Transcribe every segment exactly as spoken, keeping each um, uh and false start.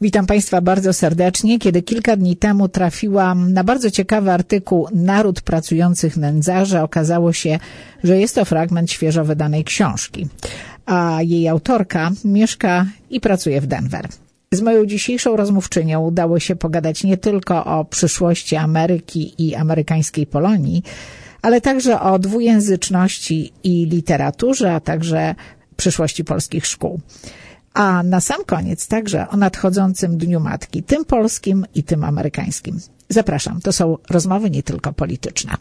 Witam Państwa bardzo serdecznie. Kiedy kilka dni temu trafiłam na bardzo ciekawy artykuł Naród pracujących nędzarzy, okazało się, że jest to fragment świeżo wydanej książki, a jej autorka mieszka i pracuje w Denver. Z moją dzisiejszą rozmówczynią udało się pogadać nie tylko o przyszłości Ameryki i amerykańskiej Polonii, ale także o dwujęzyczności i literaturze, a także przyszłości polskich szkół. A na sam koniec także o nadchodzącym Dniu Matki, tym polskim i tym amerykańskim. Zapraszam, to są rozmowy nie tylko polityczne.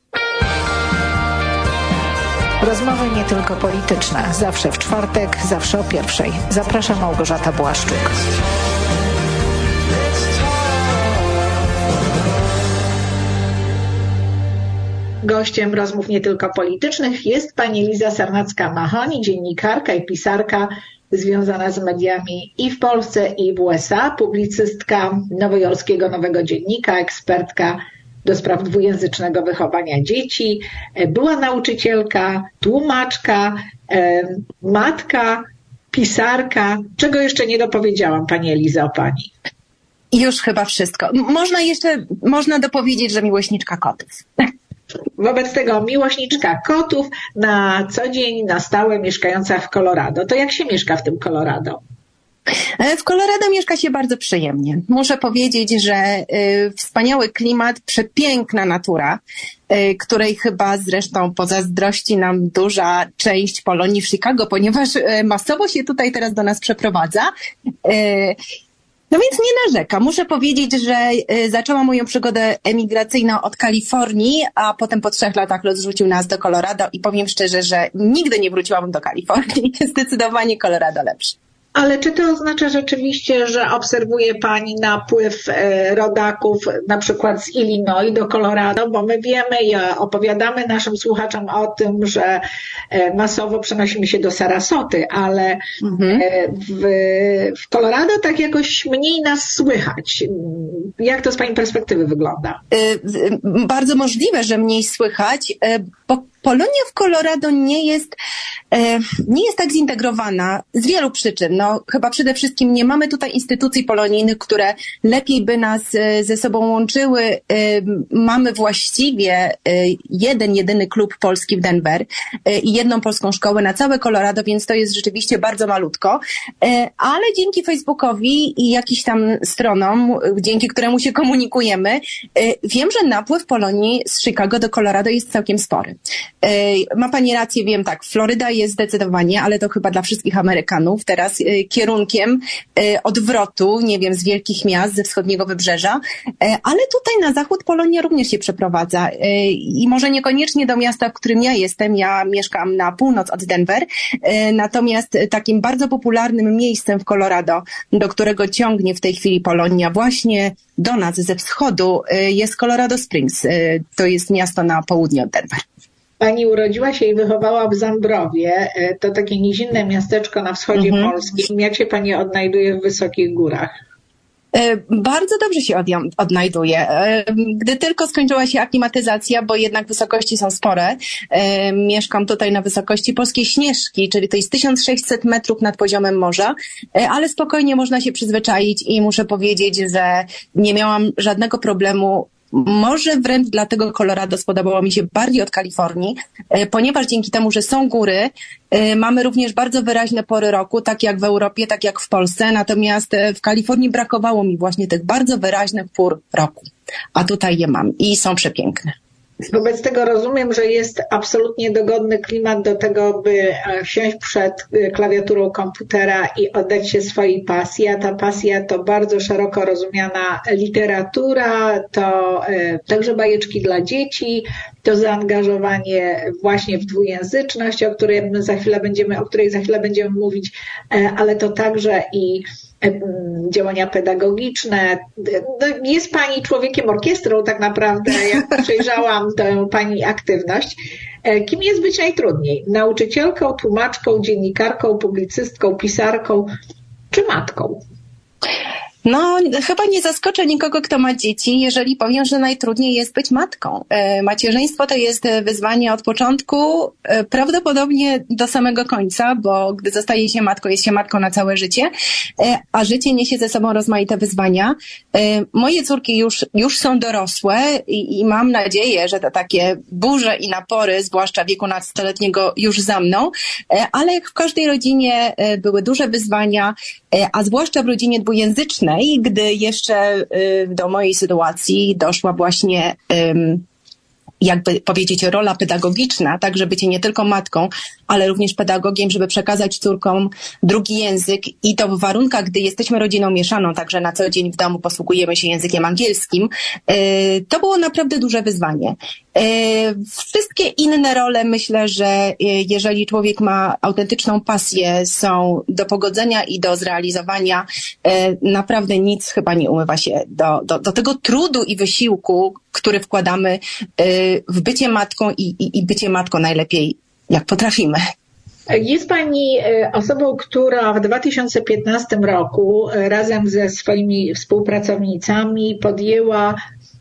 Rozmowy nie tylko polityczne, zawsze w czwartek, zawsze o pierwszej. Zapraszam, Małgorzata Błaszczyk. Gościem rozmów nie tylko politycznych jest pani Liza Sernacka-Mahoney, dziennikarka i pisarka związana z mediami i w Polsce, i w U S A, publicystka nowojorskiego Nowego Dziennika, ekspertka do spraw dwujęzycznego wychowania dzieci, była nauczycielka, tłumaczka, matka, pisarka. Czego jeszcze nie dopowiedziałam, pani Eliza, o pani? Już chyba wszystko. Można jeszcze, można dopowiedzieć, że miłośniczka kotów. Wobec tego miłośniczka kotów, na co dzień, na stałe mieszkająca w Colorado. To jak się mieszka w tym Colorado? W Colorado mieszka się bardzo przyjemnie. Muszę powiedzieć, że y, wspaniały klimat, przepiękna natura, y, której chyba zresztą pozazdrości nam duża część Polonii w Chicago, ponieważ y, masowo się tutaj teraz do nas przeprowadza. Y, No więc nie narzekam. Muszę powiedzieć, że zaczęłam moją przygodę emigracyjną od Kalifornii, a potem po trzech latach los rzucił nas do Colorado i powiem szczerze, że nigdy nie wróciłabym do Kalifornii. Zdecydowanie Colorado lepsze. Ale czy to oznacza rzeczywiście, że obserwuje pani napływ rodaków na przykład z Illinois do Colorado? Bo my wiemy i opowiadamy naszym słuchaczom o tym, że masowo przenosimy się do Sarasoty, ale mhm. w, w Colorado tak jakoś mniej nas słychać. Jak to z pani perspektywy wygląda? Bardzo możliwe, że mniej słychać, bo Polonia w Colorado nie jest, e, nie jest tak zintegrowana z wielu przyczyn. No, chyba przede wszystkim nie mamy tutaj instytucji polonijnych, które lepiej by nas e, ze sobą łączyły. E, mamy właściwie e, jeden, jedyny klub polski w Denver e, i jedną polską szkołę na całe Colorado, więc to jest rzeczywiście bardzo malutko. E, ale dzięki Facebookowi i jakichś tam stronom, dzięki któremu się komunikujemy, e, wiem, że napływ Polonii z Chicago do Colorado jest całkiem spory. Ma pani rację, wiem tak, Floryda jest zdecydowanie, ale to chyba dla wszystkich Amerykanów teraz kierunkiem odwrotu, nie wiem, z wielkich miast, ze wschodniego wybrzeża, ale tutaj na zachód Polonia również się przeprowadza i może niekoniecznie do miasta, w którym ja jestem, ja mieszkam na północ od Denver, natomiast takim bardzo popularnym miejscem w Colorado, do którego ciągnie w tej chwili Polonia właśnie do nas ze wschodu, jest Colorado Springs, to jest miasto na południe od Denver. Pani urodziła się i wychowała w Zambrowie, to takie nizinne miasteczko na wschodzie mhm. Polski. Jak się pani odnajduje w wysokich górach? Bardzo dobrze się odnajduję. Gdy tylko skończyła się aklimatyzacja, bo jednak wysokości są spore, mieszkam tutaj na wysokości Polskiej Śnieżki, czyli to jest tysiąc sześćset metrów nad poziomem morza, ale spokojnie można się przyzwyczaić i muszę powiedzieć, że nie miałam żadnego problemu. Może wręcz dlatego Colorado spodobało mi się bardziej od Kalifornii, ponieważ dzięki temu, że są góry, mamy również bardzo wyraźne pory roku, tak jak w Europie, tak jak w Polsce, natomiast w Kalifornii brakowało mi właśnie tych bardzo wyraźnych pór roku, a tutaj je mam i są przepiękne. Wobec tego rozumiem, że jest absolutnie dogodny klimat do tego, by wsiąść przed klawiaturą komputera i oddać się swojej pasji, a ta pasja to bardzo szeroko rozumiana literatura, to także bajeczki dla dzieci, to zaangażowanie właśnie w dwujęzyczność, o której za chwilę będziemy, o której za chwilę będziemy mówić, ale to także i działania pedagogiczne. Jest pani człowiekiem orkiestrą tak naprawdę, jak przejrzałam tę pani aktywność. Kim jest być najtrudniej? Nauczycielką, tłumaczką, dziennikarką, publicystką, pisarką czy matką? No, chyba nie zaskoczę nikogo, kto ma dzieci, jeżeli powiem, że najtrudniej jest być matką. Macierzyństwo to jest wyzwanie od początku, prawdopodobnie do samego końca, bo gdy zostaje się matką, jest się matką na całe życie, a życie niesie ze sobą rozmaite wyzwania. Moje córki już, już są dorosłe i, i mam nadzieję, że te takie burze i napory, zwłaszcza wieku nastoletniego, już za mną, ale jak w każdej rodzinie były duże wyzwania, a zwłaszcza w rodzinie dwujęzycznej, gdy jeszcze do mojej sytuacji doszła właśnie, jakby powiedzieć, rola pedagogiczna, tak, żeby bycie nie tylko matką, ale również pedagogiem, żeby przekazać córkom drugi język i to w warunkach, gdy jesteśmy rodziną mieszaną, także na co dzień w domu posługujemy się językiem angielskim, to było naprawdę duże wyzwanie. Wszystkie inne role, myślę, że jeżeli człowiek ma autentyczną pasję, są do pogodzenia i do zrealizowania. Naprawdę nic chyba nie umywa się do, do, do tego trudu i wysiłku, który wkładamy w bycie matką i, i, i bycie matką najlepiej, jak potrafimy. Jest Pani osobą, która w dwa tysiące piętnastym roku razem ze swoimi współpracownicami podjęła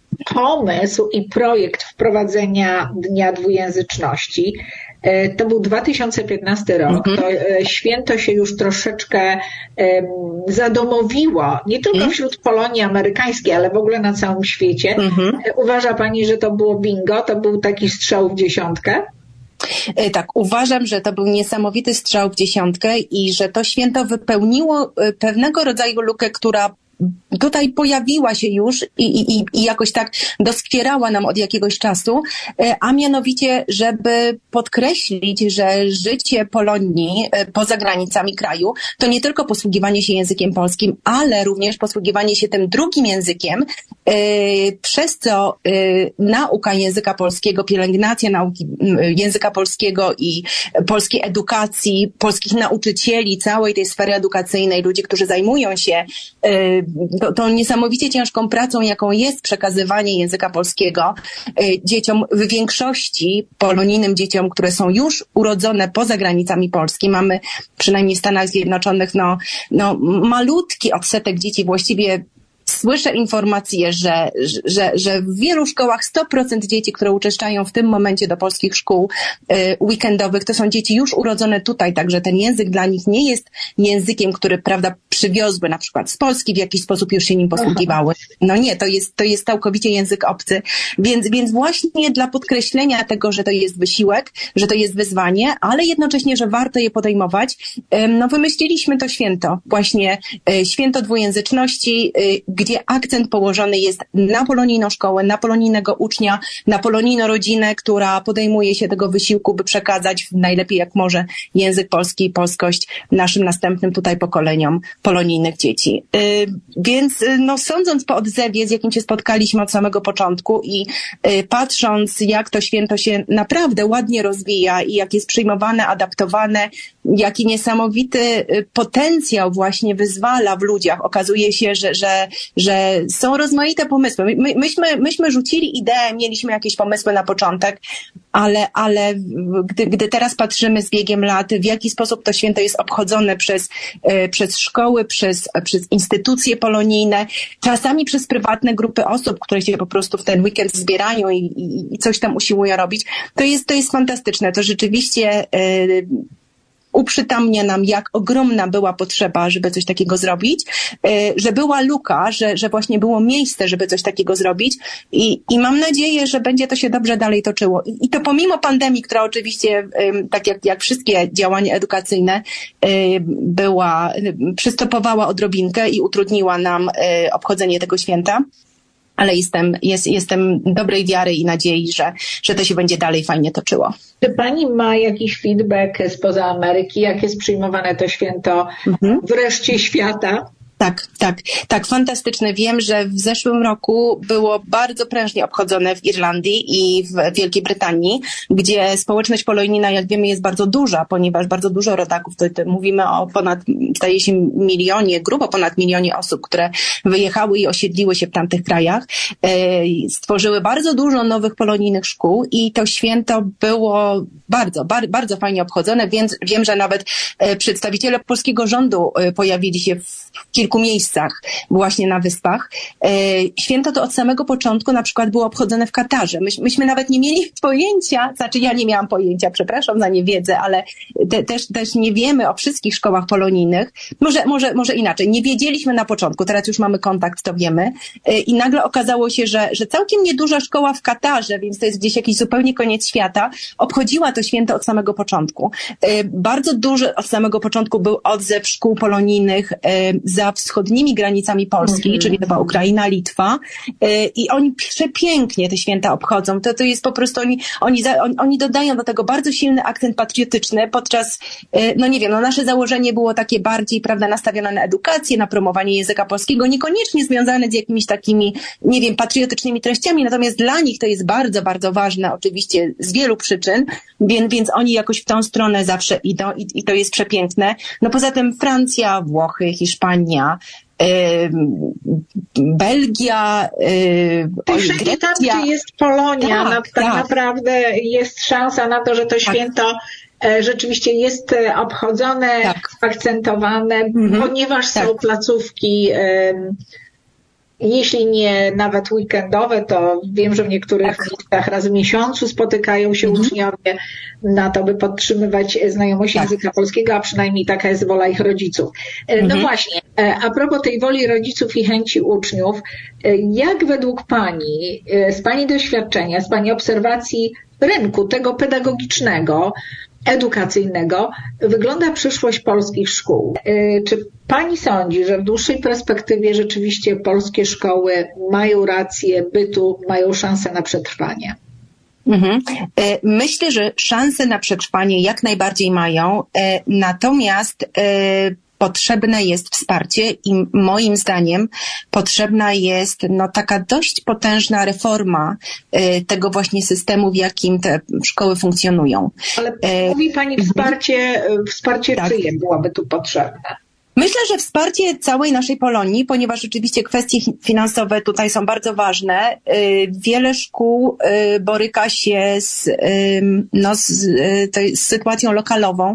pomysł i projekt wprowadzenia Dnia Dwujęzyczności. To był dwa tysiące piętnasty rok. Mm-hmm. To święto się już troszeczkę um, zadomowiło, nie tylko mm-hmm. wśród Polonii amerykańskiej, ale w ogóle na całym świecie. Mm-hmm. Uważa Pani, że to było bingo? To był taki strzał w dziesiątkę? Tak, uważam, że to był niesamowity strzał w dziesiątkę i że to święto wypełniło pewnego rodzaju lukę, która tutaj pojawiła się już i, i, i jakoś tak doskwierała nam od jakiegoś czasu, a mianowicie, żeby podkreślić, że życie Polonii poza granicami kraju to nie tylko posługiwanie się językiem polskim, ale również posługiwanie się tym drugim językiem, przez co nauka języka polskiego, pielęgnacja nauki języka polskiego i polskiej edukacji, polskich nauczycieli, całej tej sfery edukacyjnej, ludzi, którzy zajmują się To, tą niesamowicie ciężką pracą, jaką jest przekazywanie języka polskiego y, dzieciom, w większości polonijnym dzieciom, które są już urodzone poza granicami Polski. Mamy przynajmniej w Stanach Zjednoczonych no, no, malutki odsetek dzieci, właściwie słyszę informacje, że, że, że w wielu szkołach sto procent dzieci, które uczęszczają w tym momencie do polskich szkół y, weekendowych, to są dzieci już urodzone tutaj, także ten język dla nich nie jest językiem, który, prawda, przywiozły na przykład z Polski, w jakiś sposób już się nim posługiwały. No nie, to jest, to jest całkowicie język obcy. Więc, więc właśnie dla podkreślenia tego, że to jest wysiłek, że to jest wyzwanie, ale jednocześnie, że warto je podejmować, y, no wymyśliliśmy to święto, właśnie y, święto dwujęzyczności, y, gdzie akcent położony jest na polonijną szkołę, na polonijnego ucznia, na polonijną rodzinę, która podejmuje się tego wysiłku, by przekazać najlepiej jak może język polski i polskość naszym następnym tutaj pokoleniom polonijnych dzieci. Yy, więc no sądząc po odzewie, z jakim się spotkaliśmy od samego początku i yy, patrząc, jak to święto się naprawdę ładnie rozwija i jak jest przyjmowane, adaptowane, jaki niesamowity potencjał właśnie wyzwala w ludziach. Okazuje się, że, że, że są rozmaite pomysły. My, myśmy, myśmy rzucili ideę, mieliśmy jakieś pomysły na początek, ale, ale gdy, gdy teraz patrzymy z biegiem lat, w jaki sposób to święto jest obchodzone przez, przez szkoły, przez, przez instytucje polonijne, czasami przez prywatne grupy osób, które się po prostu w ten weekend zbierają i, i, i coś tam usiłują robić, to jest, to jest fantastyczne. To rzeczywiście yy, uprzytamnia nam, jak ogromna była potrzeba, żeby coś takiego zrobić, że była luka, że, że właśnie było miejsce, żeby coś takiego zrobić i, i mam nadzieję, że będzie to się dobrze dalej toczyło. I, i to pomimo pandemii, która oczywiście, tak jak, jak wszystkie działania edukacyjne, była, przystopowała odrobinkę i utrudniła nam obchodzenie tego święta. Ale jestem, jest, jestem dobrej wiary i nadziei, że, że to się będzie dalej fajnie toczyło. Czy Pani ma jakiś feedback spoza Ameryki? Jak jest przyjmowane to święto mhm. w reszcie świata? Tak, tak, tak, fantastyczne. Wiem, że w zeszłym roku było bardzo prężnie obchodzone w Irlandii i w Wielkiej Brytanii, gdzie społeczność polonijna, jak wiemy, jest bardzo duża, ponieważ bardzo dużo rodaków, to, to mówimy o ponad, zdaje się, milionie, grubo ponad milionie osób, które wyjechały i osiedliły się w tamtych krajach, e, stworzyły bardzo dużo nowych polonijnych szkół i to święto było bardzo, bar, bardzo fajnie obchodzone, więc wiem, że nawet e, przedstawiciele polskiego rządu e, pojawili się w kilku kilku miejscach właśnie na Wyspach. Święto to od samego początku na przykład było obchodzone w Katarze. My, myśmy nawet nie mieli pojęcia, znaczy ja nie miałam pojęcia, przepraszam za niewiedzę, ale te, też, też nie wiemy o wszystkich szkołach polonijnych. Może, może, może inaczej. Nie wiedzieliśmy na początku, teraz już mamy kontakt, to wiemy. I nagle okazało się, że, że całkiem nieduża szkoła w Katarze, więc to jest gdzieś jakiś zupełnie koniec świata, obchodziła to święto od samego początku. Bardzo duży od samego początku był odzew szkół polonijnych za wschodnimi granicami Polski, mm-hmm. czyli chyba Ukraina, Litwa. I oni przepięknie te święta obchodzą. To, to jest po prostu, oni, oni, oni, oni dodają do tego bardzo silny akcent patriotyczny podczas, no nie wiem, no nasze założenie było takie bardziej, prawda, nastawione na edukację, na promowanie języka polskiego, niekoniecznie związane z jakimiś takimi, nie wiem, patriotycznymi treściami, natomiast dla nich to jest bardzo, bardzo ważne, oczywiście z wielu przyczyn, więc, więc oni jakoś w tą stronę zawsze idą i, i to jest przepiękne. No poza tym Francja, Włochy, Hiszpania, Belgia, Grecja. Tam, gdzie jest Polonia, tak, no, tak, tak naprawdę jest szansa na to, że to święto tak. rzeczywiście jest obchodzone, tak. akcentowane, mhm. ponieważ tak. są placówki, jeśli nie nawet weekendowe, to wiem, że w niektórych tak. miejscach raz w miesiącu spotykają się mhm. uczniowie na to, by podtrzymywać znajomość tak. języka polskiego, a przynajmniej taka jest wola ich rodziców. Mhm. No właśnie, a propos tej woli rodziców i chęci uczniów, jak według Pani, z Pani doświadczenia, z Pani obserwacji rynku tego pedagogicznego, edukacyjnego wygląda przyszłość polskich szkół? Czy Pani sądzi, że w dłuższej perspektywie rzeczywiście polskie szkoły mają rację bytu, mają szansę na przetrwanie? Mhm. Myślę, że szanse na przetrwanie jak najbardziej mają, natomiast potrzebne jest wsparcie i moim zdaniem potrzebna jest no taka dość potężna reforma y, tego właśnie systemu, w jakim te szkoły funkcjonują. Ale mówi Pani wsparcie, wsparcie tak. czyje byłoby tu potrzebne? Myślę, że wsparcie całej naszej Polonii, ponieważ rzeczywiście kwestie finansowe tutaj są bardzo ważne. Wiele szkół boryka się z, no, z, z sytuacją lokalową.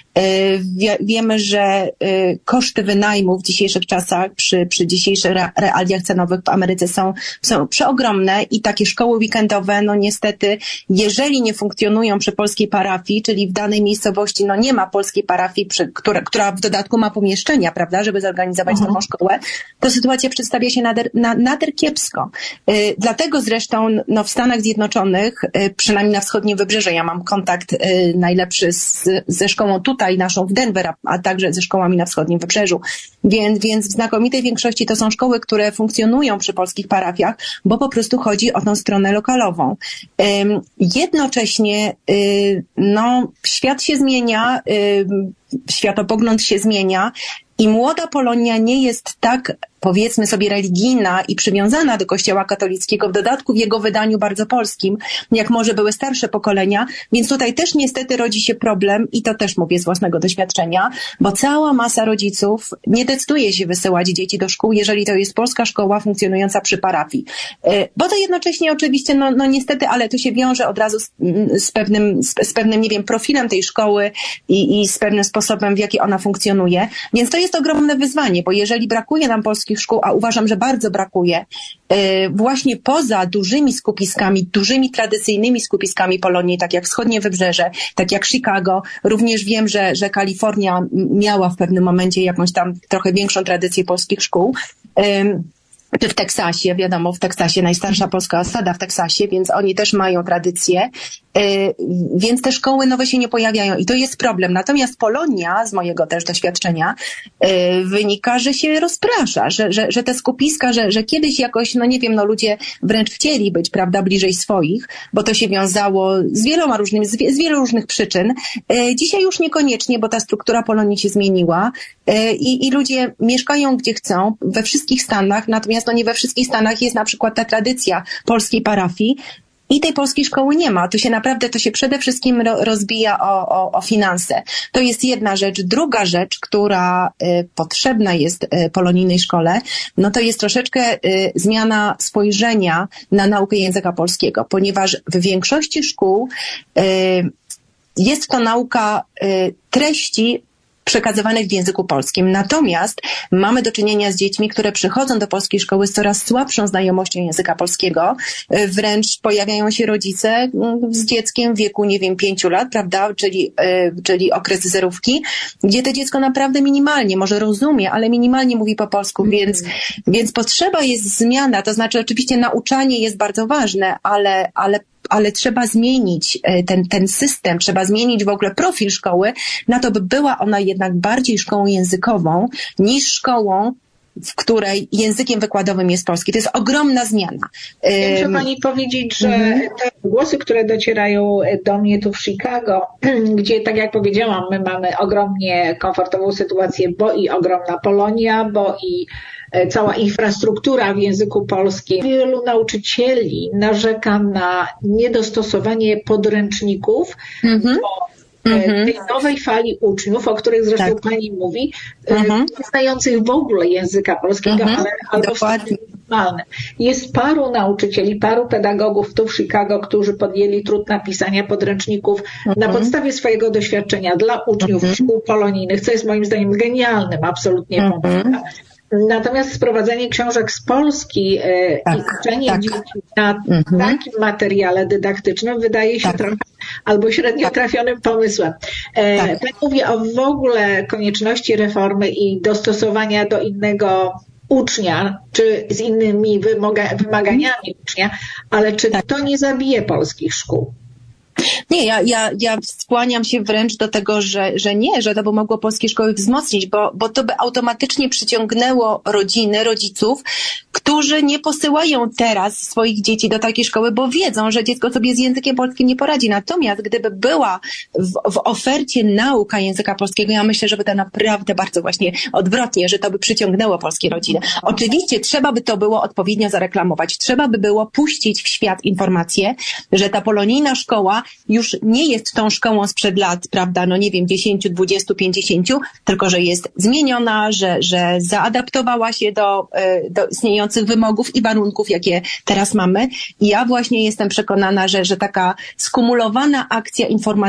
Wie, wiemy, że koszty wynajmu w dzisiejszych czasach, przy, przy dzisiejszych realiach cenowych w Ameryce są, są przeogromne i takie szkoły weekendowe, no niestety, jeżeli nie funkcjonują przy polskiej parafii, czyli w danej miejscowości, no nie ma polskiej parafii, przy, która, która w dodatku ma pomieszczenia, prawda, żeby zorganizować uh-huh. taką szkołę, to sytuacja przedstawia się nader, na, nader kiepsko. Y, dlatego zresztą no, w Stanach Zjednoczonych, y, przynajmniej na wschodnim wybrzeżu, ja mam kontakt y, najlepszy z, ze szkołą tutaj naszą w Denver, a, a także ze szkołami na wschodnim wybrzeżu. Więc, więc w znakomitej większości to są szkoły, które funkcjonują przy polskich parafiach, bo po prostu chodzi o tą stronę lokalową. Y, jednocześnie y, no, świat się zmienia, y, światopogląd się zmienia i młoda Polonia nie jest tak, powiedzmy sobie, religijna i przywiązana do Kościoła katolickiego, w dodatku w jego wydaniu bardzo polskim, jak może były starsze pokolenia, więc tutaj też niestety rodzi się problem i to też mówię z własnego doświadczenia, bo cała masa rodziców nie decyduje się wysyłać dzieci do szkół, jeżeli to jest polska szkoła funkcjonująca przy parafii. Bo to jednocześnie oczywiście, no, no niestety, ale to się wiąże od razu z, z pewnym, z, z pewnym, nie wiem, profilem tej szkoły i, i z pewnym sposobem, w jaki ona funkcjonuje, więc to jest ogromne wyzwanie, bo jeżeli brakuje nam polskich szkół, a uważam, że bardzo brakuje, właśnie poza dużymi skupiskami, dużymi tradycyjnymi skupiskami Polonii, tak jak wschodnie wybrzeże, tak jak Chicago, również wiem, że, że Kalifornia miała w pewnym momencie jakąś tam trochę większą tradycję polskich szkół, czy w Teksasie, wiadomo, w Teksasie najstarsza polska osada w Teksasie, więc oni też mają tradycję, więc te szkoły nowe się nie pojawiają i to jest problem. Natomiast Polonia, z mojego też doświadczenia, wynika, że się rozprasza, że, że, że te skupiska, że, że kiedyś jakoś, no nie wiem, no ludzie wręcz chcieli być, prawda, bliżej swoich, bo to się wiązało z wieloma różnymi, z, wie, z wielu różnych przyczyn. Dzisiaj już niekoniecznie, bo ta struktura Polonii się zmieniła i, i ludzie mieszkają gdzie chcą, we wszystkich stanach, natomiast no nie we wszystkich stanach jest na przykład ta tradycja polskiej parafii, i tej polskiej szkoły nie ma. Tu się naprawdę, to się przede wszystkim ro, rozbija o, o, o finanse. To jest jedna rzecz. Druga rzecz, która y, potrzebna jest y, polonijnej szkole, no to jest troszeczkę y, zmiana spojrzenia na naukę języka polskiego, ponieważ w większości szkół y, jest to nauka y, treści przekazywanych w języku polskim. Natomiast mamy do czynienia z dziećmi, które przychodzą do polskiej szkoły z coraz słabszą znajomością języka polskiego. Wręcz pojawiają się rodzice z dzieckiem w wieku, nie wiem, pięciu lat, prawda, czyli, czyli okres zerówki, gdzie to dziecko naprawdę minimalnie, może rozumie, ale minimalnie mówi po polsku, mm. więc, więc potrzeba jest zmiana, to znaczy oczywiście nauczanie jest bardzo ważne, ale, ale ale trzeba zmienić ten, ten system, trzeba zmienić w ogóle profil szkoły na to, by była ona jednak bardziej szkołą językową niż szkołą, w której językiem wykładowym jest polski. To jest ogromna zmiana. Muszę pani powiedzieć, że mm-hmm. te głosy, które docierają do mnie tu w Chicago, gdzie, tak jak powiedziałam, my mamy ogromnie komfortową sytuację, bo i ogromna Polonia, bo i cała infrastruktura w języku polskim. Wielu nauczycieli narzeka na niedostosowanie podręczników mm-hmm. do Mm-hmm. tej nowej fali uczniów, o których zresztą tak. pani mówi, mm-hmm. nie znających w ogóle języka polskiego, mm-hmm. ale albo w stanie minimalnym. Jest paru nauczycieli, paru pedagogów tu w Chicago, którzy podjęli trud napisania podręczników mm-hmm. na podstawie swojego doświadczenia dla uczniów mm-hmm. szkół polonijnych, co jest moim zdaniem genialnym, absolutnie mm-hmm. pomysłem. Natomiast sprowadzenie książek z Polski e, tak, i uczenie tak. dzieci na mhm. takim materiale dydaktycznym wydaje się tak. trochę albo średnio tak. trafionym pomysłem. E, tak. Pani mówi o w ogóle konieczności reformy i dostosowania do innego ucznia, czy z innymi wymaga- wymaganiami ucznia, ale czy tak. to nie zabije polskich szkół? Nie, ja, ja, ja skłaniam się wręcz do tego, że, że nie, że to by mogło polskie szkoły wzmocnić, bo, bo to by automatycznie przyciągnęło rodziny, rodziców, którzy nie posyłają teraz swoich dzieci do takiej szkoły, bo wiedzą, że dziecko sobie z językiem polskim nie poradzi. Natomiast gdyby była w, w ofercie nauka języka polskiego, ja myślę, że by to naprawdę bardzo właśnie odwrotnie, że to by przyciągnęło polskie rodziny. Oczywiście trzeba by to było odpowiednio zareklamować. Trzeba by było puścić w świat informację, że ta polonijna szkoła już nie jest tą szkołą sprzed lat, prawda, no nie wiem, dziesięciu, dwudziestu, pięćdziesięciu, tylko że jest zmieniona, że, że zaadaptowała się do, do istniejących wymogów i warunków, jakie teraz mamy. I ja właśnie jestem przekonana, że, że taka skumulowana akcja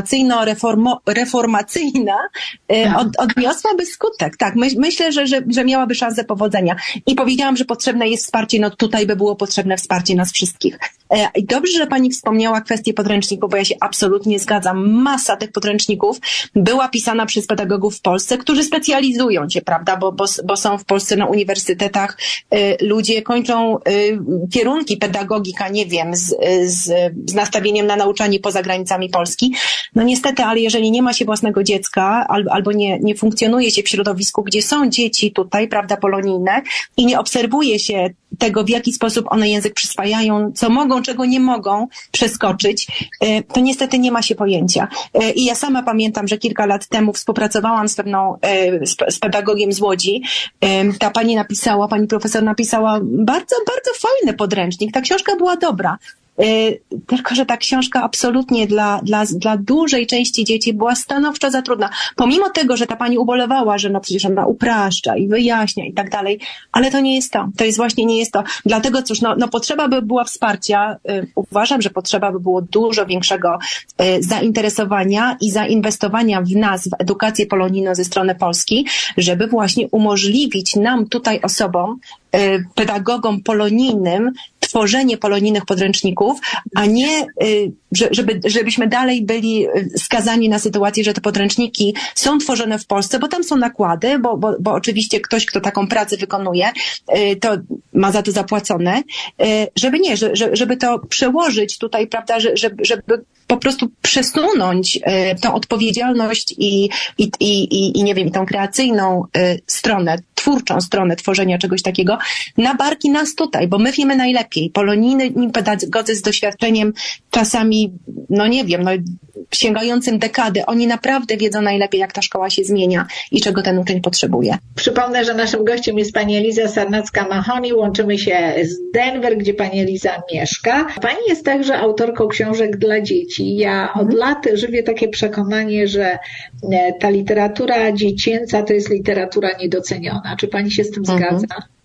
informacyjno-reformacyjna od, odniosłaby skutek. Tak, my, myślę, że, że, że miałaby szansę powodzenia. I powiedziałam, że potrzebne jest wsparcie, no tutaj by było potrzebne wsparcie nas wszystkich. I dobrze, że pani wspomniała kwestię podręczników, bo ja się absolutnie zgadzam. Masa tych podręczników była pisana przez pedagogów w Polsce, którzy specjalizują się, prawda, bo, bo, bo są w Polsce na uniwersytetach y, ludzie, kończą y, kierunki pedagogika, nie wiem, z, z, z nastawieniem na nauczanie poza granicami Polski. No niestety, ale jeżeli nie ma się własnego dziecka albo, albo nie, nie funkcjonuje się w środowisku, gdzie są dzieci tutaj, prawda, polonijne i nie obserwuje się tego, w jaki sposób one język przyswajają, co mogą, czego nie mogą przeskoczyć, to niestety nie ma się pojęcia. I ja sama pamiętam, że kilka lat temu współpracowałam z pewną, z pedagogiem z Łodzi. Ta pani napisała, pani profesor napisała bardzo, bardzo fajny podręcznik. Ta książka była dobra. Tylko że ta książka absolutnie dla, dla, dla dużej części dzieci była stanowczo za trudna. Pomimo tego, że ta pani ubolewała, że no przecież ona upraszcza i wyjaśnia i tak dalej, ale to nie jest to. To jest właśnie nie jest to. Dlatego cóż, no, no potrzeba by była wsparcia. Uważam, że potrzeba by było dużo większego zainteresowania i zainwestowania w nas, w edukację polonijną ze strony Polski, żeby właśnie umożliwić nam tutaj osobom, pedagogom polonijnym tworzenie polonijnych podręczników, a nie żeby, żebyśmy dalej byli skazani na sytuację, że te podręczniki są tworzone w Polsce, bo tam są nakłady, bo, bo, bo oczywiście ktoś, kto taką pracę wykonuje, to ma za to zapłacone, żeby nie, żeby to przełożyć tutaj, prawda, żeby, żeby po prostu przesunąć tą odpowiedzialność i, i, i, i nie wiem, tą kreacyjną stronę, twórczą stronę tworzenia czegoś takiego na barki nas tutaj, bo my wiemy najlepiej. Polonijni pedagodzy z doświadczeniem czasami, no nie wiem, no sięgającym dekady, oni naprawdę wiedzą najlepiej, jak ta szkoła się zmienia i czego ten uczeń potrzebuje. Przypomnę, że naszym gościem jest pani Eliza Sarnacka-Mahoney. Łączymy się z Denver, gdzie pani Eliza mieszka. Pani jest także autorką książek dla dzieci. Ja od mhm. lat żywię takie przekonanie, że ta literatura dziecięca to jest literatura niedoceniona. Czy pani się z tym mhm. zgadza?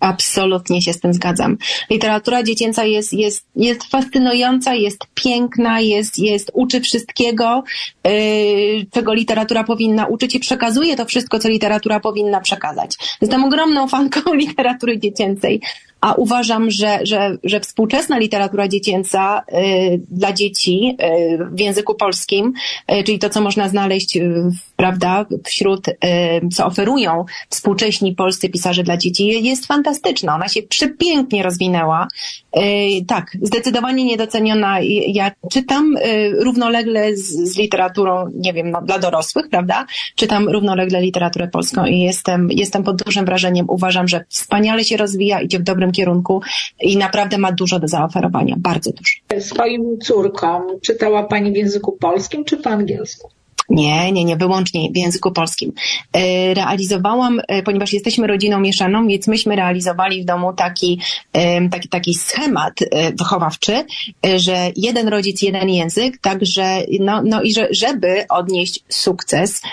Absolutnie się z tym zgadzam. Literatura dziecięca jest, jest, jest fascynująca, jest piękna, jest, jest, uczy wszystkiego, yy, czego literatura powinna uczyć i przekazuje to wszystko, co literatura powinna przekazać. Jestem ogromną fanką literatury dziecięcej, a uważam, że, że, że współczesna literatura dziecięca y, dla dzieci y, w języku polskim, y, czyli to, co można znaleźć, y, prawda, wśród, y, co oferują współcześni polscy pisarze dla dzieci, jest fantastyczna. Ona się przepięknie rozwinęła. Y, tak, zdecydowanie niedoceniona. Ja czytam y, równolegle z, z literaturą, nie wiem, no, dla dorosłych, prawda? Czytam równolegle literaturę polską i jestem, jestem pod dużym wrażeniem. Uważam, że wspaniale się rozwija, idzie w dobrym kierunku i naprawdę ma dużo do zaoferowania, bardzo dużo. Swoim córkom czytała Pani w języku polskim czy po angielsku? Nie, nie, nie, wyłącznie w języku polskim. Realizowałam, ponieważ jesteśmy rodziną mieszaną, więc myśmy realizowali w domu taki, taki, taki schemat wychowawczy, że jeden rodzic, jeden język, także, no, no i że, żeby odnieść sukces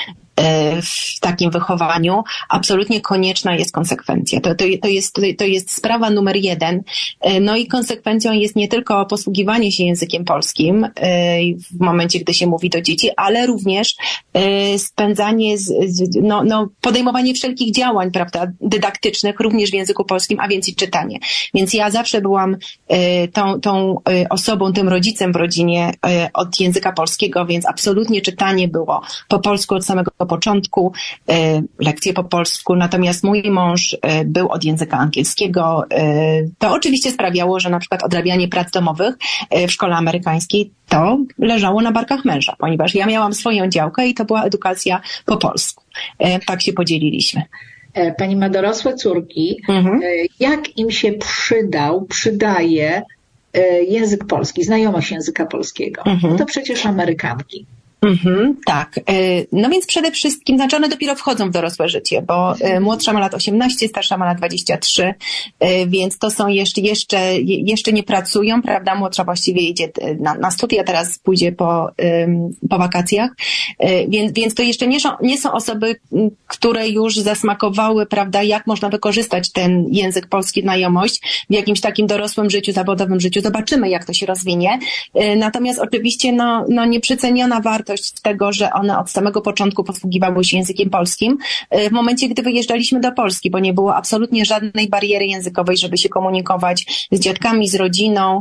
w takim wychowaniu, absolutnie konieczna jest konsekwencja. To, to, to, jest, to jest sprawa numer jeden. No i konsekwencją jest nie tylko posługiwanie się językiem polskim w momencie, gdy się mówi do dzieci, ale również spędzanie, no, no, podejmowanie wszelkich działań, prawda, dydaktycznych, również w języku polskim, a więc i czytanie. Więc ja zawsze byłam tą, tą osobą, tym rodzicem w rodzinie od języka polskiego, więc absolutnie czytanie było po polsku od samego początku, lekcje po polsku, natomiast mój mąż był od języka angielskiego. To oczywiście sprawiało, że na przykład odrabianie prac domowych w szkole amerykańskiej to leżało na barkach męża, ponieważ ja miałam swoją działkę i to była edukacja po polsku. Tak się podzieliliśmy. Pani ma dorosłe córki. Mhm. Jak im się przydał, przydaje język polski, znajomość języka polskiego? Mhm. To przecież Amerykanki. Mhm, tak. No więc przede wszystkim, znaczy one dopiero wchodzą w dorosłe życie, bo młodsza ma lat osiemnaście, starsza ma lat dwadzieścia trzy, więc to są jeszcze, jeszcze, jeszcze nie pracują, prawda? Młodsza właściwie idzie na, na studia, teraz pójdzie po, po wakacjach, więc, więc to jeszcze nie są, nie są osoby, które już zasmakowały, prawda, jak można wykorzystać ten język polski, znajomość w jakimś takim dorosłym życiu, zawodowym życiu. Zobaczymy, jak to się rozwinie. Natomiast oczywiście, no, no nieprzeceniona wartość tego, że one od samego początku posługiwały się językiem polskim w momencie, gdy wyjeżdżaliśmy do Polski, bo nie było absolutnie żadnej bariery językowej, żeby się komunikować z dziadkami, z rodziną,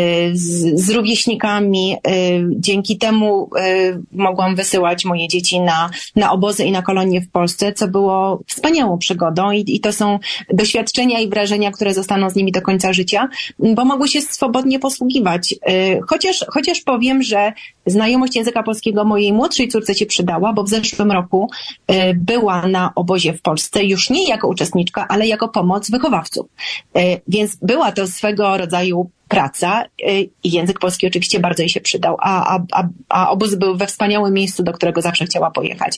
z, z rówieśnikami. Dzięki temu mogłam wysyłać moje dzieci na, na obozy i na kolonie w Polsce, co było wspaniałą przygodą i, i to są doświadczenia i wrażenia, które zostaną z nimi do końca życia, bo mogły się swobodnie posługiwać. Chociaż, chociaż powiem, że znajomość języka polskiego mojej młodszej córce się przydała, bo w zeszłym roku była na obozie w Polsce, już nie jako uczestniczka, ale jako pomoc wychowawców. Więc była to swego rodzaju praca i język polski oczywiście bardzo jej się przydał, a, a, a, a obóz był we wspaniałym miejscu, do którego zawsze chciała pojechać.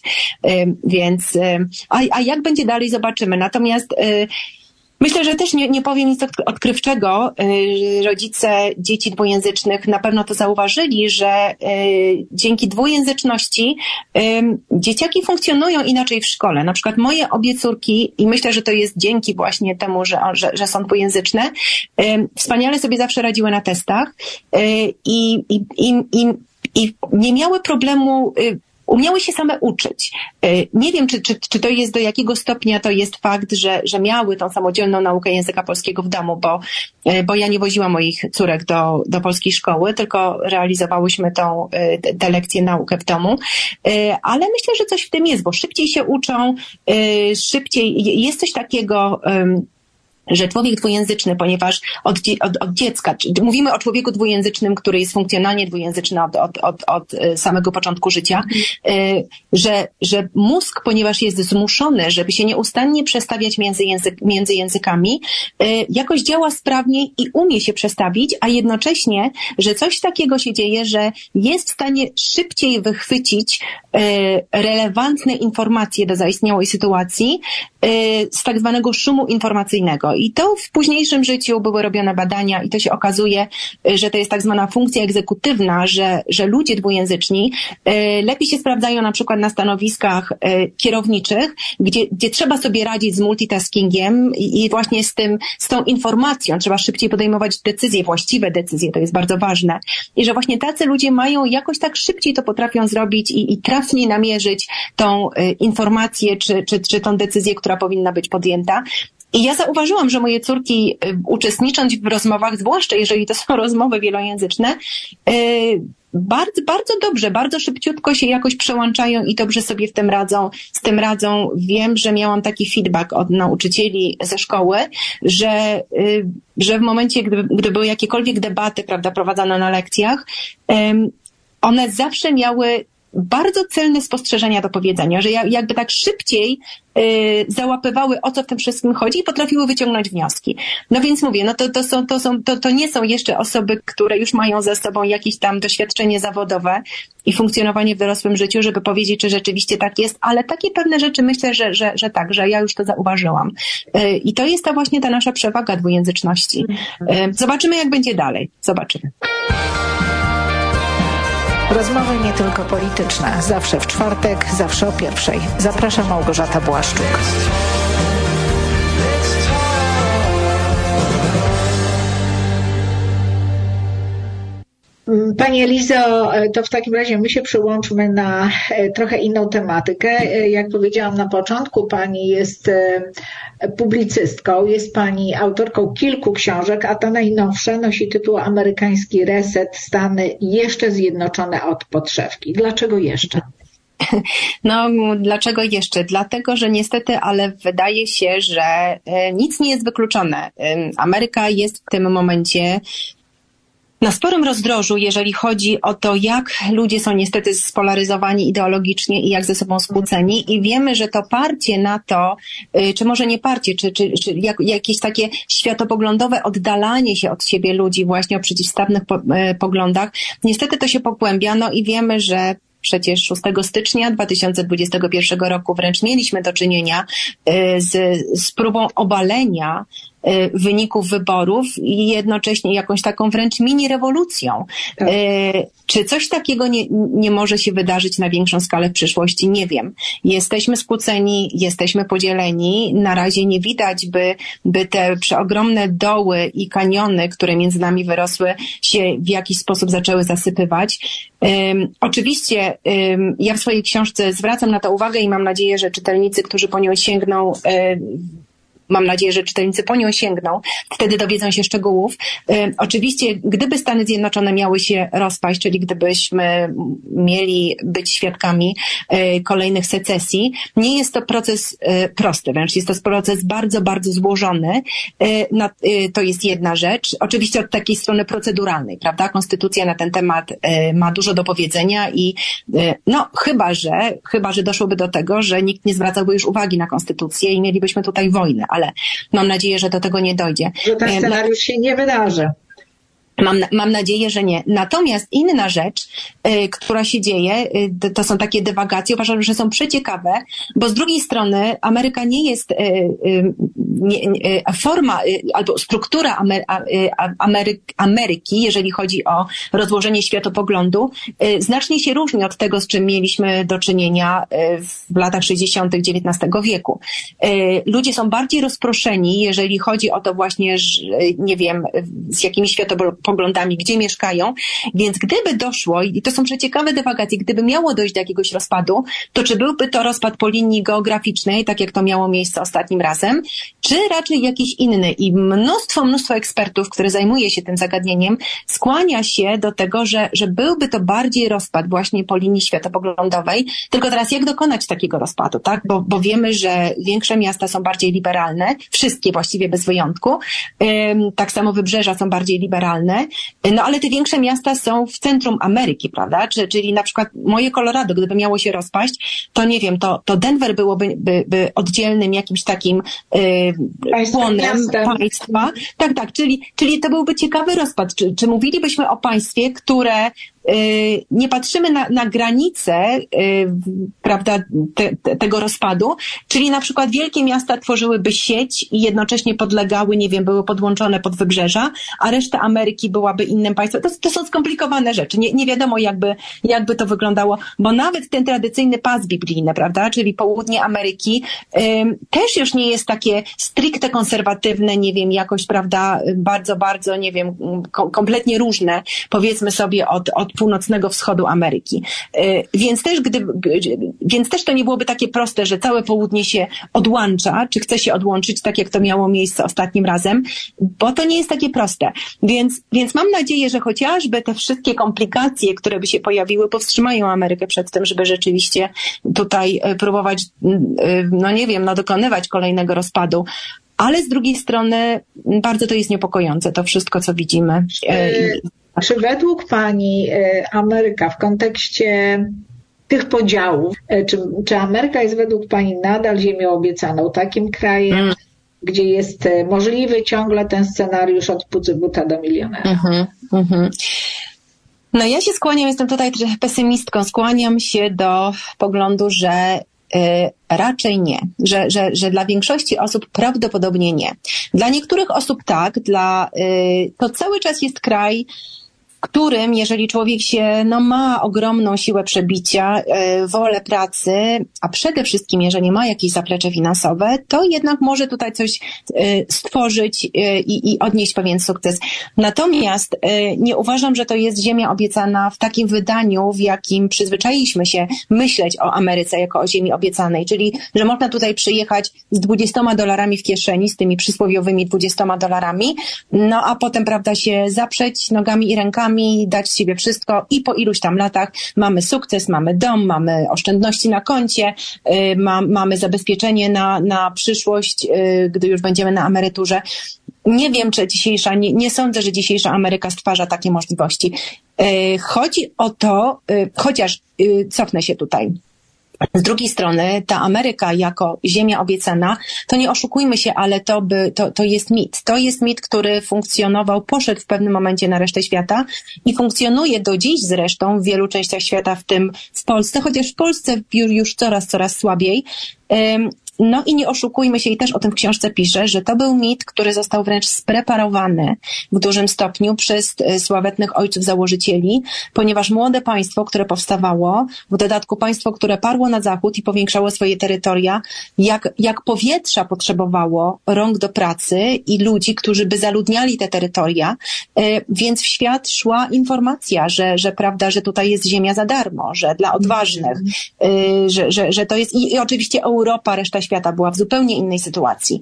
Więc, a, a jak będzie dalej, zobaczymy. Natomiast myślę, że też nie, nie powiem nic odkrywczego. Rodzice dzieci dwujęzycznych na pewno to zauważyli, że dzięki dwujęzyczności dzieciaki funkcjonują inaczej w szkole. Na przykład moje obie córki, i myślę, że to jest dzięki właśnie temu, że, że, że są dwujęzyczne, wspaniale sobie zawsze radziły na testach i, i, i, i, i nie miały problemu, umiały się same uczyć. Nie wiem, czy, czy, czy to jest, do jakiego stopnia to jest fakt, że, że miały tą samodzielną naukę języka polskiego w domu, bo, bo ja nie woziłam moich córek do, do polskiej szkoły, tylko realizowałyśmy tą, te lekcje, naukę w domu. Ale myślę, że coś w tym jest, bo szybciej się uczą, szybciej, jest coś takiego, że człowiek dwujęzyczny, ponieważ od, od, od dziecka, mówimy o człowieku dwujęzycznym, który jest funkcjonalnie dwujęzyczny od, od, od, od samego początku życia, że, że mózg, ponieważ jest zmuszony, żeby się nieustannie przestawiać między, język, między językami, jakoś działa sprawniej i umie się przestawić, a jednocześnie, że coś takiego się dzieje, że jest w stanie szybciej wychwycić relevantne informacje do zaistniałej sytuacji z tak zwanego szumu informacyjnego. No i to w późniejszym życiu były robione badania i to się okazuje, że to jest tak zwana funkcja egzekutywna, że, że ludzie dwujęzyczni lepiej się sprawdzają na przykład na stanowiskach kierowniczych, gdzie, gdzie trzeba sobie radzić z multitaskingiem i, i właśnie z tym, z tą informacją, trzeba szybciej podejmować decyzje, właściwe decyzje, to jest bardzo ważne. I że właśnie tacy ludzie mają jakoś tak szybciej to potrafią zrobić i, i trafniej namierzyć tą y, informację, czy, czy, czy tą decyzję, która powinna być podjęta. I ja zauważyłam, że moje córki y, uczestnicząc w rozmowach, zwłaszcza jeżeli to są rozmowy wielojęzyczne, y, bardzo, bardzo dobrze, bardzo szybciutko się jakoś przełączają i dobrze sobie w tym radzą, z tym radzą. Wiem, że miałam taki feedback od nauczycieli ze szkoły, że, y, że w momencie, gdy, gdy były jakiekolwiek debaty, prawda, prowadzone na lekcjach, y, one zawsze miały bardzo celne spostrzeżenia do powiedzenia, że jakby tak szybciej y, załapywały, o co w tym wszystkim chodzi i potrafiły wyciągnąć wnioski. No więc mówię, no to, to, są, to, są, to, to nie są jeszcze osoby, które już mają za sobą jakieś tam doświadczenie zawodowe i funkcjonowanie w dorosłym życiu, żeby powiedzieć, czy rzeczywiście tak jest, ale takie pewne rzeczy myślę, że, że, że tak, że ja już to zauważyłam. Y, I to jest ta właśnie ta nasza przewaga dwujęzyczności. Y, zobaczymy, jak będzie dalej. Zobaczymy. Rozmowy nie tylko polityczne. Zawsze w czwartek, zawsze o pierwszej. Zapraszam, Małgorzata Błaszczuk. Pani Elizo, to w takim razie my się przyłączmy na trochę inną tematykę. Jak powiedziałam na początku, Pani jest publicystką, jest Pani autorką kilku książek, a ta najnowsza nosi tytuł Amerykański Reset, Stany jeszcze zjednoczone od podszewki. Dlaczego jeszcze? No, dlaczego jeszcze? Dlatego, że niestety, ale wydaje się, że nic nie jest wykluczone. Ameryka jest w tym momencie na sporym rozdrożu, jeżeli chodzi o to, jak ludzie są niestety spolaryzowani ideologicznie i jak ze sobą skłóceni i wiemy, że to parcie na to, czy może nie parcie, czy, czy, czy jak, jakieś takie światopoglądowe oddalanie się od siebie ludzi właśnie o przeciwstawnych po, e, poglądach, niestety to się pogłębia, no i wiemy, że przecież szóstego stycznia dwa tysiące dwudziestego pierwszego roku wręcz mieliśmy do czynienia z, z próbą obalenia wyników wyborów i jednocześnie jakąś taką wręcz mini rewolucją. Tak. Czy coś takiego nie, nie może się wydarzyć na większą skalę w przyszłości? Nie wiem. Jesteśmy skłóceni, jesteśmy podzieleni. Na razie nie widać, by, by te przeogromne doły i kaniony, które między nami wyrosły, się w jakiś sposób zaczęły zasypywać. Um, oczywiście um, ja w swojej książce zwracam na to uwagę i mam nadzieję, że czytelnicy, którzy po nią sięgną, um, Mam nadzieję, że czytelnicy po nią sięgną, wtedy dowiedzą się szczegółów. E, oczywiście, gdyby Stany Zjednoczone miały się rozpaść, czyli gdybyśmy mieli być świadkami e, kolejnych secesji, nie jest to proces e, prosty, wręcz jest to proces bardzo, bardzo złożony. E, na, e, to jest jedna rzecz. Oczywiście od takiej strony proceduralnej, prawda? Konstytucja na ten temat e, ma dużo do powiedzenia i e, no chyba, że chyba, że doszłoby do tego, że nikt nie zwracałby już uwagi na konstytucję i mielibyśmy tutaj wojnę, ale mam nadzieję, że do tego nie dojdzie. Że ten scenariusz się nie wydarzy. Mam, mam nadzieję, że nie. Natomiast inna rzecz, y, która się dzieje, y, to są takie dywagacje, uważam, że są przeciekawe, bo z drugiej strony Ameryka nie jest, y, y, nie, y, forma y, albo struktura Amery, Amery, Ameryki, jeżeli chodzi o rozłożenie światopoglądu, y, znacznie się różni od tego, z czym mieliśmy do czynienia y, w latach sześćdziesiątych dziewiętnastego wieku. Y, ludzie są bardziej rozproszeni, jeżeli chodzi o to właśnie, że, nie wiem, z jakimi światopoglądami poglądami, gdzie mieszkają, więc gdyby doszło, i to są przeciekawe dywagacje, gdyby miało dojść do jakiegoś rozpadu, to czy byłby to rozpad po linii geograficznej, tak jak to miało miejsce ostatnim razem, czy raczej jakiś inny? I mnóstwo, mnóstwo ekspertów, które zajmuje się tym zagadnieniem, skłania się do tego, że, że byłby to bardziej rozpad właśnie po linii światopoglądowej. Tylko teraz jak dokonać takiego rozpadu, tak? Bo, bo wiemy, że większe miasta są bardziej liberalne, wszystkie właściwie bez wyjątku, ym, tak samo wybrzeża są bardziej liberalne. No ale te większe miasta są w centrum Ameryki, prawda? Czyli, czyli na przykład moje Colorado, gdyby miało się rozpaść, to nie wiem, to, to Denver byłoby by, by oddzielnym jakimś takim yy, płonem państwa. Tak, tak, czyli, czyli to byłby ciekawy rozpad. Czy, czy mówilibyśmy o państwie, które nie patrzymy na, na granice, prawda, te, te, tego rozpadu, czyli na przykład wielkie miasta tworzyłyby sieć i jednocześnie podlegały, nie wiem, były podłączone pod wybrzeża, a reszta Ameryki byłaby innym państwem. To, to są skomplikowane rzeczy. Nie, nie wiadomo, jakby, jakby to wyglądało, bo nawet ten tradycyjny pas biblijny, prawda, czyli południe Ameryki, ym, też już nie jest takie stricte konserwatywne, nie wiem, jakoś, prawda, bardzo, bardzo, nie wiem, kom, kompletnie różne, powiedzmy sobie, od, od północnego wschodu Ameryki. Yy, więc też, gdy, więc też to nie byłoby takie proste, że całe południe się odłącza, czy chce się odłączyć, tak jak to miało miejsce ostatnim razem, bo to nie jest takie proste. Więc, więc mam nadzieję, że chociażby te wszystkie komplikacje, które by się pojawiły, powstrzymają Amerykę przed tym, żeby rzeczywiście tutaj próbować, no nie wiem, no dokonywać kolejnego rozpadu. Ale z drugiej strony bardzo to jest niepokojące, to wszystko, co widzimy. Czy według Pani Ameryka w kontekście tych podziałów, czy, czy Ameryka jest według Pani nadal ziemią obiecaną, takim krajem, mm. gdzie jest możliwy ciągle ten scenariusz od pucybuta do milionera? Mm-hmm, mm-hmm. No ja się skłaniam, jestem tutaj trochę pesymistką, skłaniam się do poglądu, że y, raczej nie, że, że, że dla większości osób prawdopodobnie nie. Dla niektórych osób tak, dla y, to cały czas jest kraj, którym, jeżeli człowiek się, no, ma ogromną siłę przebicia, yy, wolę pracy, a przede wszystkim, jeżeli ma jakieś zaplecze finansowe, to jednak może tutaj coś yy, stworzyć yy, i odnieść pewien sukces. Natomiast yy, nie uważam, że to jest ziemia obiecana w takim wydaniu, w jakim przyzwyczailiśmy się myśleć o Ameryce jako o ziemi obiecanej, czyli, że można tutaj przyjechać z dwudziestoma dolarami w kieszeni, z tymi przysłowiowymi dwudziestoma dolarami, no a potem, prawda, się zaprzeć nogami i rękami, dać z siebie wszystko i po iluś tam latach mamy sukces, mamy dom, mamy oszczędności na koncie, yy, ma, mamy zabezpieczenie na, na przyszłość, yy, gdy już będziemy na emeryturze. Nie wiem, czy dzisiejsza, nie, nie sądzę, że dzisiejsza Ameryka stwarza takie możliwości. Yy, chodzi o to, yy, chociaż yy, cofnę się tutaj. Z drugiej strony ta Ameryka jako ziemia obiecana, to nie oszukujmy się, ale to, by, to, to jest mit. To jest mit, który funkcjonował, poszedł w pewnym momencie na resztę świata i funkcjonuje do dziś zresztą w wielu częściach świata, w tym w Polsce, chociaż w Polsce już, już coraz, coraz słabiej. No i nie oszukujmy się, i też o tym w książce piszę, że to był mit, który został wręcz spreparowany w dużym stopniu przez sławetnych ojców założycieli, ponieważ młode państwo, które powstawało, w dodatku państwo, które parło na zachód i powiększało swoje terytoria, jak, jak powietrza potrzebowało rąk do pracy i ludzi, którzy by zaludniali te terytoria, więc w świat szła informacja, że, że prawda, że tutaj jest ziemia za darmo, że dla odważnych, mm. że, że, że to jest i, i oczywiście Europa, reszta świata była w zupełnie innej sytuacji.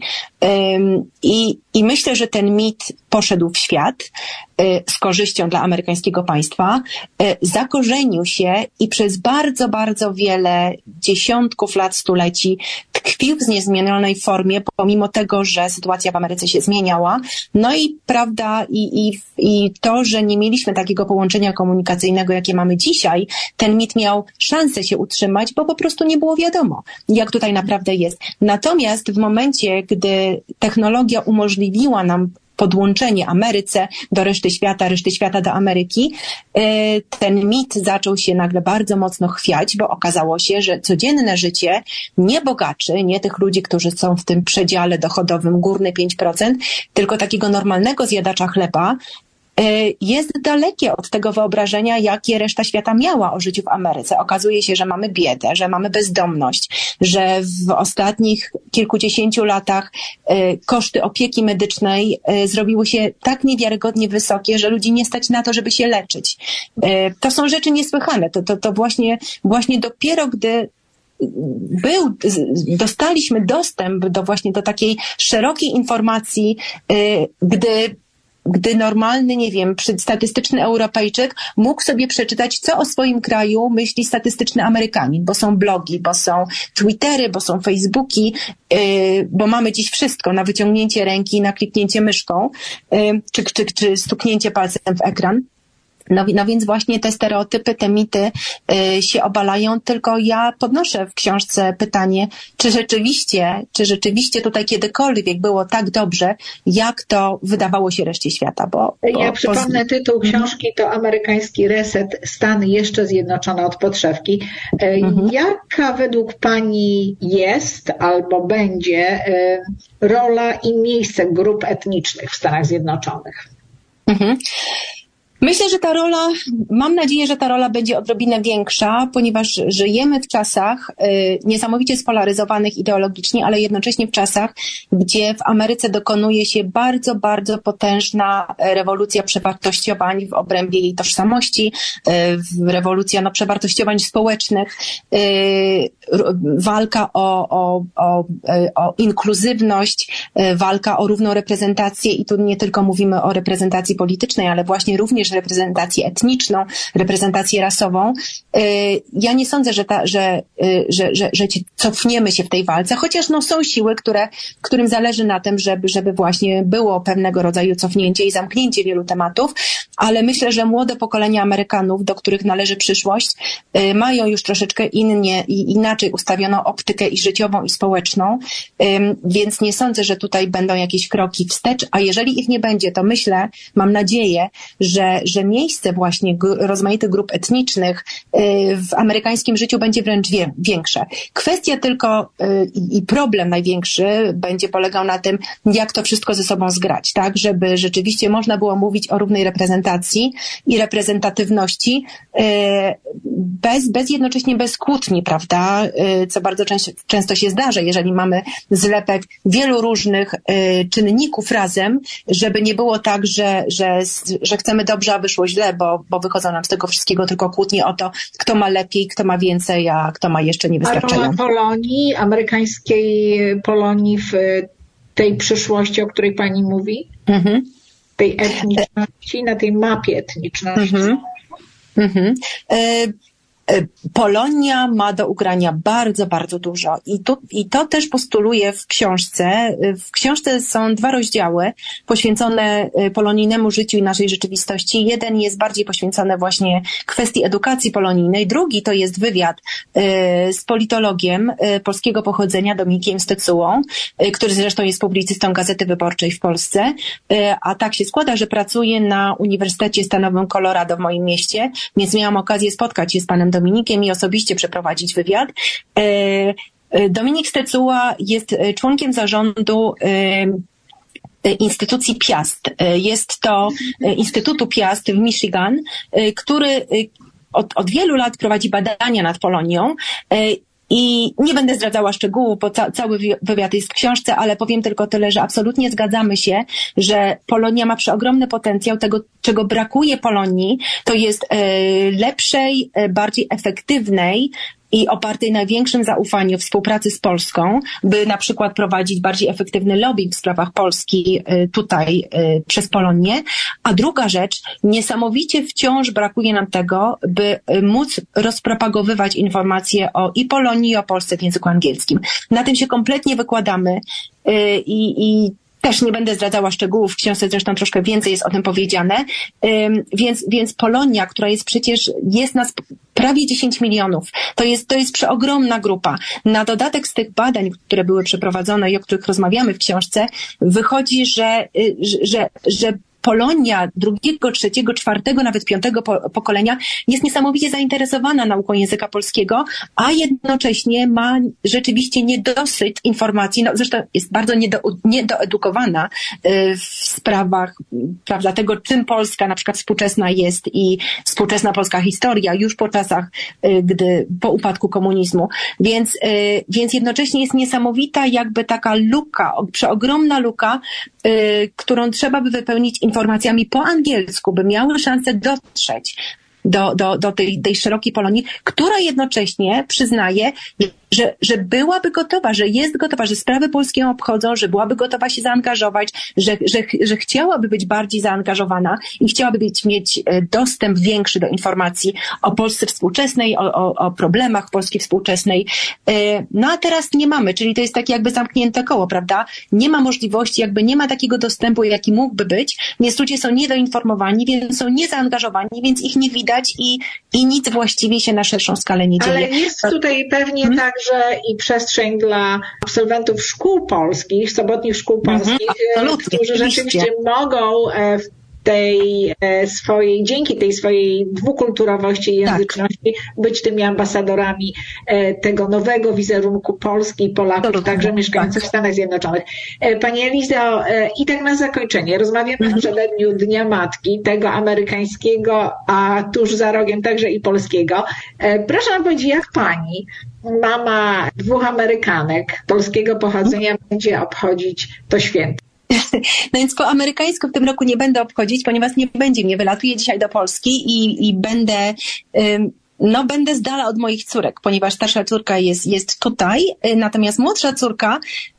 I, i myślę, że ten mit poszedł w świat z korzyścią dla amerykańskiego państwa, zakorzenił się i przez bardzo, bardzo wiele dziesiątków lat, stuleci tkwił w niezmienionej formie, pomimo tego, że sytuacja w Ameryce się zmieniała. No i prawda, i, i, i to, że nie mieliśmy takiego połączenia komunikacyjnego, jakie mamy dzisiaj, ten mit miał szansę się utrzymać, bo po prostu nie było wiadomo, jak tutaj naprawdę jest. Natomiast w momencie, gdy technologia umożliwiła nam podłączenie Ameryce do reszty świata, reszty świata do Ameryki, ten mit zaczął się nagle bardzo mocno chwiać, bo okazało się, że codzienne życie nie bogaczy, nie tych ludzi, którzy są w tym przedziale dochodowym górny pięć procent, tylko takiego normalnego zjadacza chleba, jest dalekie od tego wyobrażenia, jakie reszta świata miała o życiu w Ameryce. Okazuje się, że mamy biedę, że mamy bezdomność, że w ostatnich kilkudziesięciu latach koszty opieki medycznej zrobiły się tak niewiarygodnie wysokie, że ludzi nie stać na to, żeby się leczyć. To są rzeczy niesłychane. To, to, to właśnie, właśnie dopiero gdy był, dostaliśmy dostęp do właśnie do takiej szerokiej informacji, gdy Gdy normalny, nie wiem, statystyczny Europejczyk mógł sobie przeczytać, co o swoim kraju myśli statystyczny Amerykanin, bo są blogi, bo są Twittery, bo są Facebooki, yy, bo mamy dziś wszystko na wyciągnięcie ręki, na kliknięcie myszką, yy, czy, czy, czy stuknięcie palcem w ekran. No, no więc właśnie te stereotypy, te mity y, się obalają, tylko ja podnoszę w książce pytanie, czy rzeczywiście, czy rzeczywiście tutaj kiedykolwiek było tak dobrze, jak to wydawało się reszcie świata, bo... bo ja przypomnę, tytuł książki to Amerykański reset, Stany jeszcze zjednoczone od podszewki. Mhm. Jaka według Pani jest albo będzie y, rola i miejsce grup etnicznych w Stanach Zjednoczonych? Mhm. Myślę, że ta rola, mam nadzieję, że ta rola będzie odrobinę większa, ponieważ żyjemy w czasach y, niesamowicie spolaryzowanych ideologicznie, ale jednocześnie w czasach, gdzie w Ameryce dokonuje się bardzo, bardzo potężna rewolucja przewartościowań w obrębie jej tożsamości, y, rewolucja no, przewartościowań społecznych, y, walka o, o, o, o inkluzywność, y, walka o równą reprezentację i tu nie tylko mówimy o reprezentacji politycznej, ale właśnie również reprezentację etniczną, reprezentację rasową. Ja nie sądzę, że, ta, że, że, że, że cofniemy się w tej walce, chociaż no, są siły, które, którym zależy na tym, żeby, żeby właśnie było pewnego rodzaju cofnięcie i zamknięcie wielu tematów, ale myślę, że młode pokolenia Amerykanów, do których należy przyszłość, mają już troszeczkę innie i inaczej ustawioną optykę i życiową, i społeczną, więc nie sądzę, że tutaj będą jakieś kroki wstecz, a jeżeli ich nie będzie, to myślę, mam nadzieję, że że miejsce właśnie rozmaitych grup etnicznych w amerykańskim życiu będzie wręcz większe. Kwestia tylko i problem największy będzie polegał na tym, jak to wszystko ze sobą zgrać, tak, żeby rzeczywiście można było mówić o równej reprezentacji i reprezentatywności bez, bez jednocześnie bez kłótni, prawda, co bardzo często, często się zdarza, jeżeli mamy zlepek wielu różnych czynników razem, żeby nie było tak, że, że, że chcemy dobrze, a wyszło źle, bo, bo wychodzą nam z tego wszystkiego tylko kłótnie o to, kto ma lepiej, kto ma więcej, a kto ma jeszcze niewystarczająco. A rola Polonii, amerykańskiej Polonii w tej przyszłości, o której Pani mówi? Mhm. Tej etniczności, na tej mapie etniczności. Mhm. Mhm. Y- Polonia ma do ugrania bardzo, bardzo dużo i, tu, i to też postuluję w książce. W książce są dwa rozdziały poświęcone polonijnemu życiu i naszej rzeczywistości. Jeden jest bardziej poświęcony właśnie kwestii edukacji polonijnej, drugi to jest wywiad y, z politologiem y, polskiego pochodzenia Dominikiem Stecułą, y, który zresztą jest publicystą Gazety Wyborczej w Polsce, y, a tak się składa, że pracuje na Uniwersytecie Stanowym Colorado w moim mieście, więc miałam okazję spotkać się z panem Dominikiem i osobiście przeprowadzić wywiad. Dominik Stecuła jest członkiem zarządu instytucji Piast. Jest to Instytutu Piast w Michigan, który od, od wielu lat prowadzi badania nad Polonią. I nie będę zdradzała szczegółów, bo ca- cały wywiad jest w książce, ale powiem tylko tyle, że absolutnie zgadzamy się, że Polonia ma przeogromny potencjał. Tego, czego brakuje Polonii, to jest e, lepszej, e, bardziej efektywnej i opartej na większym zaufaniu współpracy z Polską, by na przykład prowadzić bardziej efektywny lobbying w sprawach Polski tutaj przez Polonię. A druga rzecz, niesamowicie wciąż brakuje nam tego, by móc rozpropagowywać informacje o i Polonii, i o Polsce w języku angielskim. Na tym się kompletnie wykładamy i, i też nie będę zdradzała szczegółów, w książce zresztą troszkę więcej jest o tym powiedziane, więc, więc Polonia, która jest przecież, jest nas prawie dziesięć milionów, to jest, to jest przeogromna grupa. Na dodatek z tych badań, które były przeprowadzone i o których rozmawiamy w książce, wychodzi, że, że, że, że Polonia drugiego, trzeciego, czwartego, nawet piątego po- pokolenia jest niesamowicie zainteresowana nauką języka polskiego, a jednocześnie ma rzeczywiście niedosyt informacji, no zresztą jest bardzo niedo, niedoedukowana y, w sprawach, prawda, tego, czym Polska na przykład współczesna jest i współczesna polska historia już po czasach, y, gdy, po upadku komunizmu. Więc, y, więc jednocześnie jest niesamowita jakby taka luka, przeogromna luka, y, którą trzeba by wypełnić informacjami po angielsku, by miały szansę dotrzeć do, do, do tej, tej szerokiej Polonii, która jednocześnie przyznaje, że, że byłaby gotowa, że jest gotowa, że sprawy polskie ją obchodzą, że byłaby gotowa się zaangażować, że, że, że chciałaby być bardziej zaangażowana i chciałaby być, mieć dostęp większy do informacji o Polsce współczesnej, o, o, o problemach Polski współczesnej. No a teraz nie mamy, czyli to jest takie jakby zamknięte koło, prawda? Nie ma możliwości, jakby nie ma takiego dostępu, jaki mógłby być, więc ludzie są niedoinformowani, więc są niezaangażowani, więc ich nie widać i, i nic właściwie się na szerszą skalę nie dzieje. Ale jest tutaj pewnie hmm? także i przestrzeń dla absolwentów szkół polskich, sobotnich szkół polskich, hmm, którzy rzeczywiście mogą w tej swojej, dzięki tej swojej dwukulturowości i języczności tak. być tymi ambasadorami tego nowego wizerunku Polski i Polaków, Absolutnie. Także mieszkających tak. w Stanach Zjednoczonych. Pani Elizo, i tak na zakończenie, rozmawiamy mhm. o przededniu Dnia Matki, tego amerykańskiego, a tuż za rogiem także i polskiego. Proszę nam powiedzieć, jak pani, mama dwóch Amerykanek polskiego pochodzenia, będzie obchodzić to święto? No więc po amerykańsku w tym roku nie będę obchodzić, ponieważ nie będzie mnie. Wylatuję dzisiaj do Polski i, i będę... Ym, No, będę z dala od moich córek, ponieważ starsza córka jest, jest tutaj, natomiast młodsza córka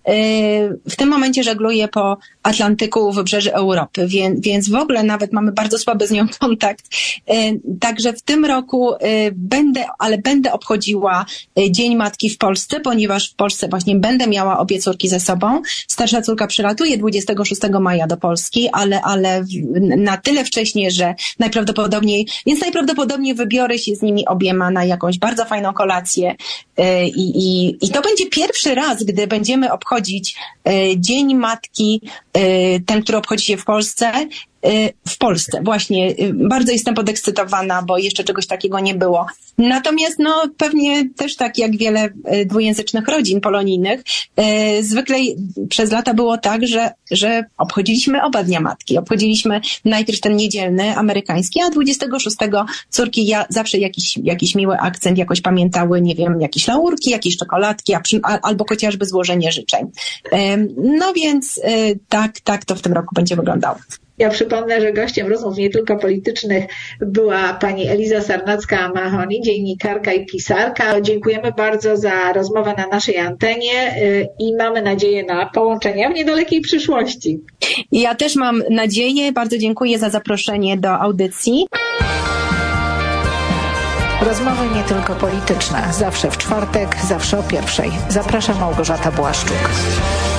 w tym momencie żegluje po Atlantyku, wybrzeży Europy, więc, więc w ogóle nawet mamy bardzo słaby z nią kontakt. Także w tym roku będę, ale będę obchodziła Dzień Matki w Polsce, ponieważ w Polsce właśnie będę miała obie córki ze sobą. Starsza córka przylatuje dwudziestego szóstego maja do Polski, ale, ale na tyle wcześnie, że najprawdopodobniej, więc najprawdopodobniej wybiorę się z nimi obiema na jakąś bardzo fajną kolację i, i, i to będzie pierwszy raz, gdy będziemy obchodzić Dzień Matki, ten, który obchodzi się w Polsce, w Polsce. Właśnie bardzo jestem podekscytowana, bo jeszcze czegoś takiego nie było. Natomiast no pewnie też tak jak wiele dwujęzycznych rodzin polonijnych, zwykle przez lata było tak, że, że obchodziliśmy oba Dnia Matki. Obchodziliśmy najpierw ten niedzielny, amerykański, a dwudziestego szóstego córki ja zawsze jakiś, jakiś miły akcent jakoś pamiętały, nie wiem, jakieś laurki, jakieś czekoladki, a przy, a, albo chociażby złożenie życzeń. No więc tak, tak to w tym roku będzie wyglądało. Ja przypomnę, że gościem rozmów nie tylko politycznych była pani Eliza Sarnacka-Mahoney, dziennikarka i pisarka. Dziękujemy bardzo za rozmowę na naszej antenie i mamy nadzieję na połączenia w niedalekiej przyszłości. Ja też mam nadzieję. Bardzo dziękuję za zaproszenie do audycji. Rozmowy nie tylko polityczne. Zawsze w czwartek, zawsze o pierwszej. Zapraszam, Małgorzata Błaszczuk.